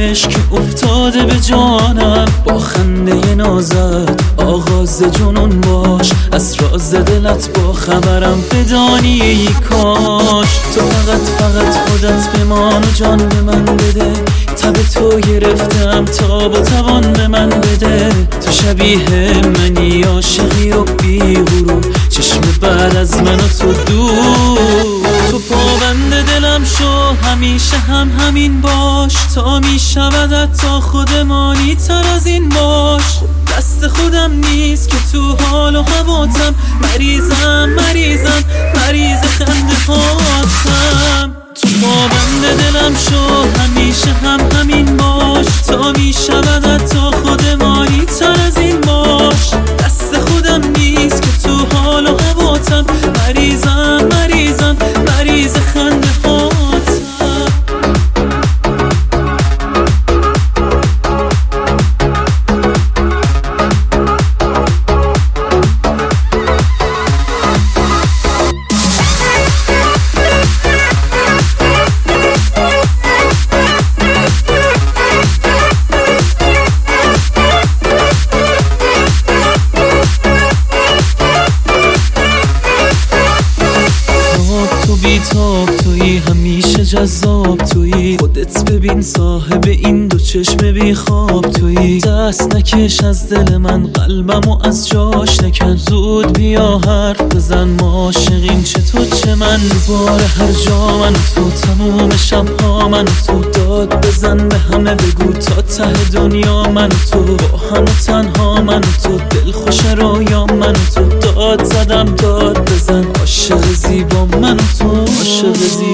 عشق افتاده به جانم، با خنده نازت آغاز جنون باش، از راز دلت با خبرم بدانی ای کاش. تو فقط خودت بمان و جان به من بده، تب تو گرفتم تا با توان به من بده. تو شبیه منی عاشقی و بی غرور، چشم بعد از من و تو دور. تو پابند دلم شو همیشه همین باش، تا میشودت تا خودمانی تر از این باش. دست خودم نیست که تو حال و هواتم، مریض خنده هاتم. تو پابند دلم شو همیشه همین باش، تا میشودت تا خودمانی تر از این باش. دست خودم نیست که تو حال و هواتم، مریض خنده هاتم. بیتاب تویی، همیشه جذاب تویی، خودت ببین صاحب این دو چشم بی خواب تویی. دست نکش از دل من، قلبمو از جاش نکن، زود بیا حرف بزن، ما عاشقیم چه تو چه من. دوباره هر جا من تو، تموم شبها من تو، داد بزن به همه بگو تا ته دنیا من تو، با هم و تنها من تو، دل خوش رویا من تو. داد زدم داد بزن، عاشق زیبا من تو، عاشق زیبا